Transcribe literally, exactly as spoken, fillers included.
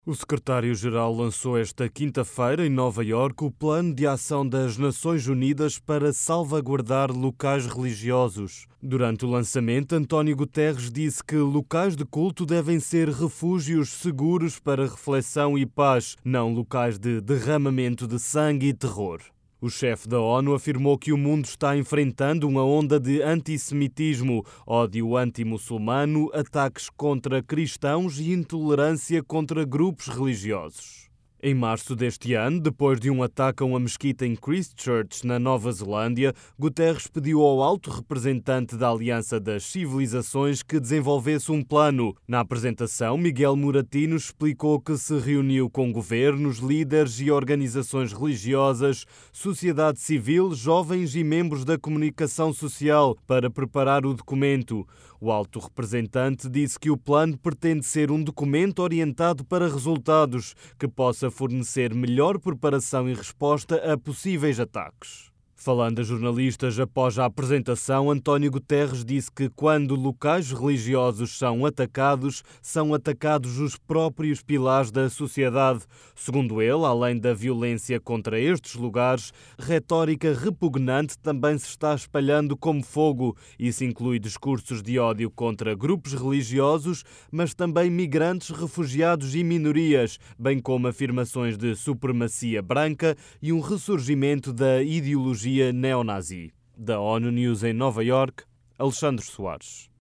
O secretário-geral lançou esta quinta-feira, em Nova Iorque, o Plano de Ação das Nações Unidas para salvaguardar locais religiosos. Durante o lançamento, António Guterres disse que locais de culto devem ser refúgios seguros para reflexão e paz, não locais de derramamento de sangue e terror. O chefe da ONU afirmou que o mundo está enfrentando uma onda de antissemitismo, ódio anti-muçulmano, ataques contra cristãos e intolerância contra grupos religiosos. Em março deste ano, depois de um ataque a uma mesquita em Christchurch, na Nova Zelândia, Guterres pediu ao alto representante da Aliança das Civilizações que desenvolvesse um plano. Na apresentação, Miguel Moratino explicou que se reuniu com governos, líderes e organizações religiosas, sociedade civil, jovens e membros da comunicação social para preparar o documento. O alto representante disse que o plano pretende ser um documento orientado para resultados, que possa fornecer melhor preparação e resposta a possíveis ataques. Falando a jornalistas após a apresentação, António Guterres disse que quando locais religiosos são atacados, são atacados os próprios pilares da sociedade. Segundo ele, além da violência contra estes lugares, retórica repugnante também se está espalhando como fogo. Isso inclui discursos de ódio contra grupos religiosos, mas também migrantes, refugiados e minorias, bem como afirmações de supremacia branca e um ressurgimento da ideologia neonazi. Da ONU News em Nova Iorque, Alexandre Soares.